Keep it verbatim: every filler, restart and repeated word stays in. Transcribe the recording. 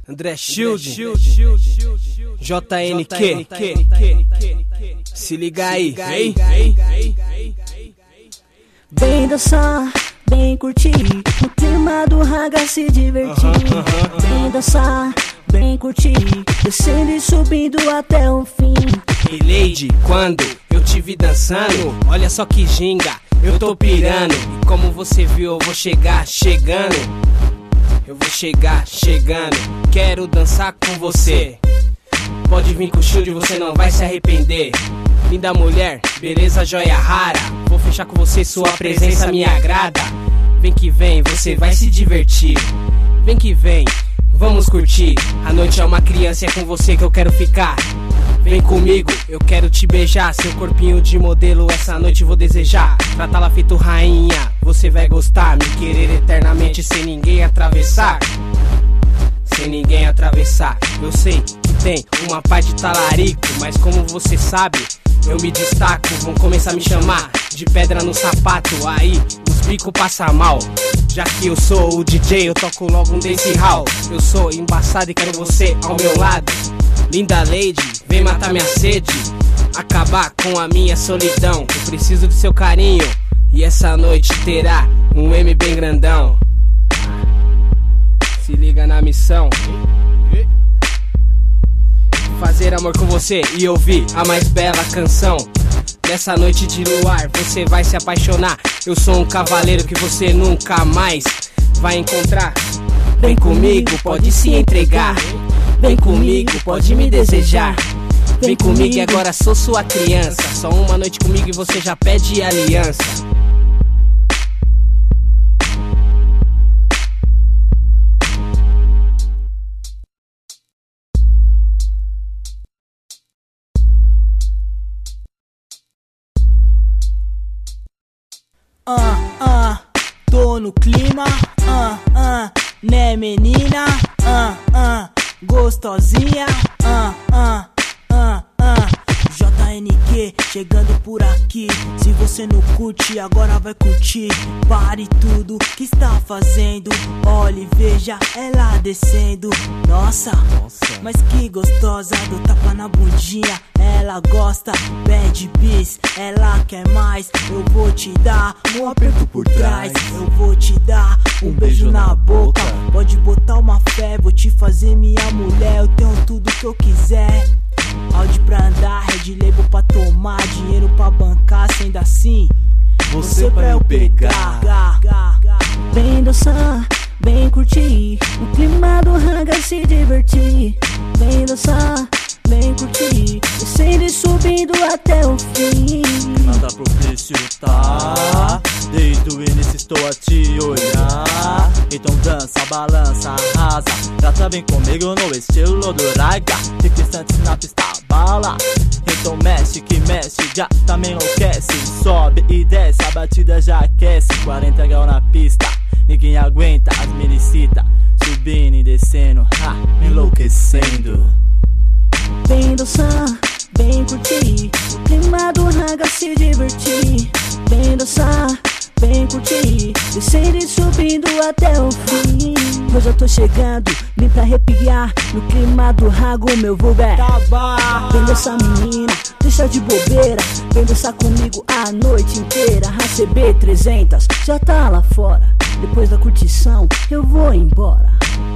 André Shield, J N Q, se liga aí, vem, vem dançar, vem curtir, no clima do raga se divertir. Vem dançar, vem curtir, descendo e subindo até o fim. Hey lady, quando eu te vi dançando, olha só que ginga, eu tô pirando. E como você viu, eu vou chegar chegando. Eu vou chegar chegando, quero dançar com você. Pode vir com o shield, você não vai se arrepender. Linda mulher, beleza, joia rara. Vou fechar com você, sua presença me agrada. Vem que vem, você vai se divertir. Vem que vem, vamos curtir. A noite é uma criança e é com você que eu quero ficar. Vem comigo, eu quero te beijar. Seu corpinho de modelo, essa noite vou desejar. Tratá-la feito rainha, você vai gostar. Me querer eternamente sem ninguém atravessar. Sem ninguém atravessar. Eu sei que tem uma parte de talarico, mas como você sabe, eu me destaco. Vão começar a me chamar de pedra no sapato. Aí os bicos passam mal. Já que eu sou o D J, eu toco logo um dance hall. Eu sou embaçado e quero você ao meu lado. Linda lady, vem matar minha sede, acabar com a minha solidão. Eu preciso do seu carinho e essa noite terá um M bem grandão. Se liga na missão, fazer amor com você e ouvir a mais bela canção. Nessa noite de luar você vai se apaixonar. Eu sou um cavaleiro que você nunca mais vai encontrar. Vem comigo, pode se entregar. Vem comigo, pode me desejar. Vem comigo e agora sou sua criança. Só uma noite comigo e você já pede aliança. Ah, ah, tô no clima, ah, ah, né menina, ah, ah, gostosinha, ah, ah, ah, ah. J N Q chegando por aqui. Se você não curte, agora vai curtir. Pare tudo que está fazendo. Olhe e veja ela descendo. Nossa, Nossa, mas que gostosa. Do tapa na bundinha, ela gosta. Bad bis, ela quer mais. Eu vou te dar um aperto por trás. Eu vou te dar um beijo na boca. Pode botar uma fé, vou te fazer minha mulher. Eu tenho tudo que eu quiser. Audi pra andar, Red Label pra tomar, dinheiro pra bancar, sendo assim você pra eu pegar. Vem dançar, vem curtir, no clima do raga se divertir. Vem dançar, vem curtir, descendo e subindo até o fim. Nada propício, tá? Desde o início estou a te olhar. Então dança, balança, arrasa. Trata bem comigo no estilo do raga. Fique instantes na pista, bala. Então mexe que mexe, já também enlouquece. Sobe e desce, a batida já aquece. Quarenta graus na pista, ninguém aguenta. As minicita, subindo e descendo, ha, enlouquecendo. Vem dançar, vem curtir, no clima do raga se divertir. Vem dançar, vem curtir, descendo e subindo até o fim. Hoje eu tô chegando, vim pra arrepiar, no clima do raga o meu vulgo é tabar. Vem dançar menina, deixa de bobeira, vem dançar comigo a noite inteira. A C B trezentos já tá lá fora, depois da curtição eu vou embora.